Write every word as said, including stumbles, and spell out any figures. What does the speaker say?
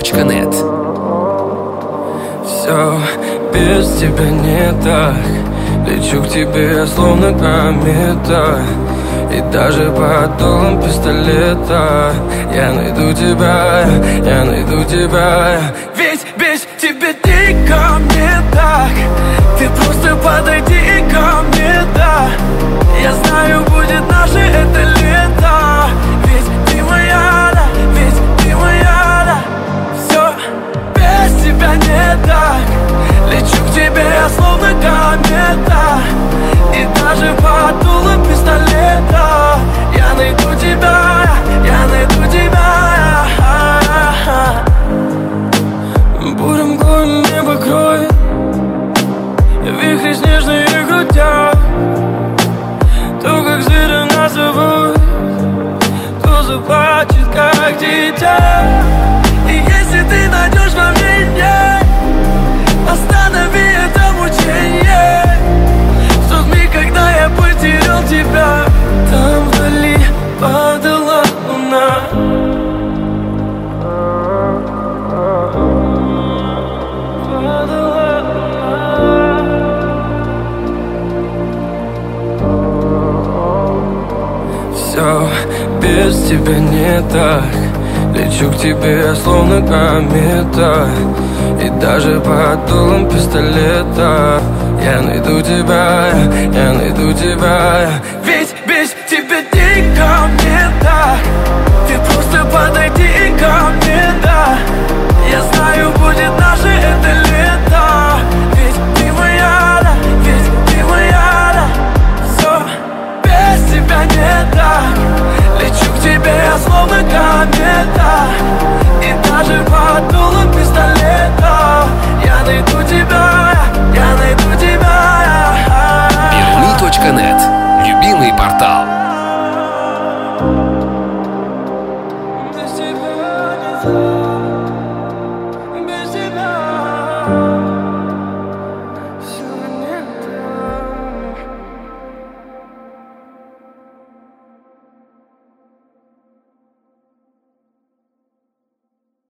точка нет. Все без тебя не так. Лечу к тебе, словно комета. И даже под дулом пистолета я найду тебя, я найду тебя. Ведь без тебя дико мне так. Ты просто подойди ко мне, да. Я знаю, будет наше это лето. Ведь ты моя, да, ведь ты моя, да. Все без тебя не так. Лечу к тебе, словно комета. И даже под дулом пистолета я найду тебя, я найду тебя. Бурым горем небо кроет, вихри снежные крутят. То, как зверя нас зовут, то заплачет, как дитя. И если ты найдешь во мне нет, останови это мучение. В тот миг, когда я потерял тебя, там вдали падала луна. Падала луна. Все без тебя не так. Лечу к тебе, словно комета. И даже под дулом пистолета я найду тебя, я найду тебя. Ведь без тебя дико мне так. Ты просто подойди ко мне, да. Я знаю, будет